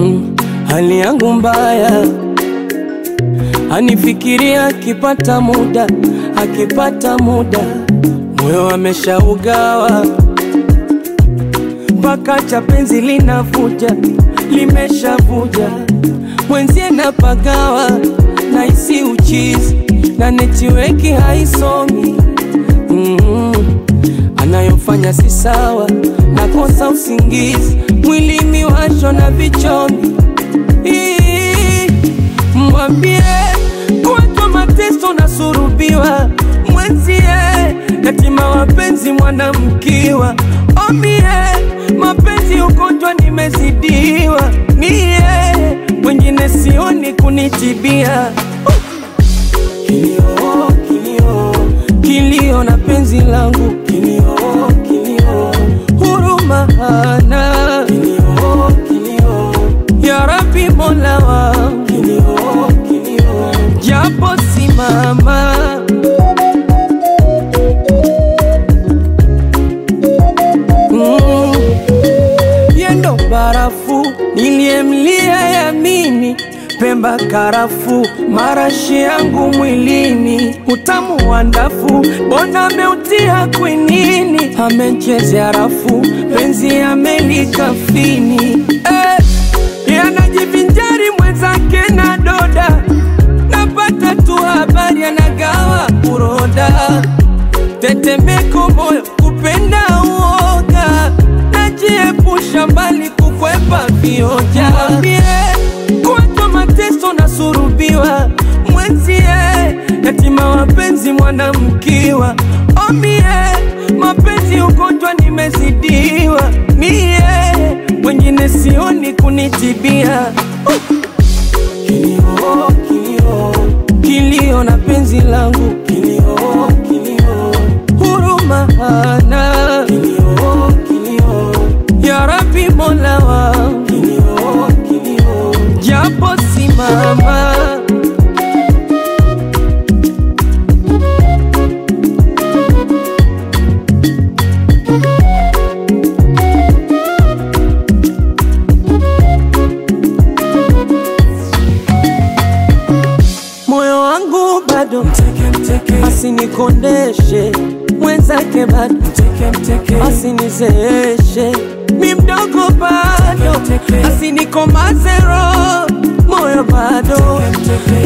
Hali yangu mbaya, anifikiria akipata muda, moyo ameshaugawa, mpaka cha penzi linavuja, limeshavuja, mwenzie napagawa, naisi uchizi, na netiweki haisomi. Anayofanya si sawa, nakosa usingizi, mwili miwasho na vichomi. Mwambie kuwatwa mateso na surubiwa, mwenzie yatima wapenzi mwanamkiwa. Omie mapenzi ugonjwa nimezidiwa, niye wengine sioni kunitibia. Kilio, kilio, kilio na penzi langu, kilio, kilio, huruma hana. Kilio, kilio, ya Rabbi Mola wangu, kilio, kilio, japo simama. Yendo barafu niliyemlia yamini, Pemba karafu, marashi yangu mwilini, utamu wa ndafu, bona meutia kwinini. Amechezea rafu, penzi amelikafini. Yanajivinjari mwenzake na doda, napata tu habari anagawa uroda. Tetemeko moyo kupenda uoga, najiepusha mbali kukwepa vioja. Kuwatwa mateso na surubiwa, mwenzie yatima wapenzi mwanamkiwa. Omie mapenzi ugonjwa nimezidiwa, niye wengine sioni kunitibia. Kilio, kilio, kilio na penzi langu, kilio, kilio, huruma hana. Kilio, kilio, ya Rabbi Mola wangu, kilio, kilio, japo simama. Moyo wangu bado asinikondeshe, mwenzake bado asinizeeshe, mi mdogo bado asinikomaze roho, moyo bado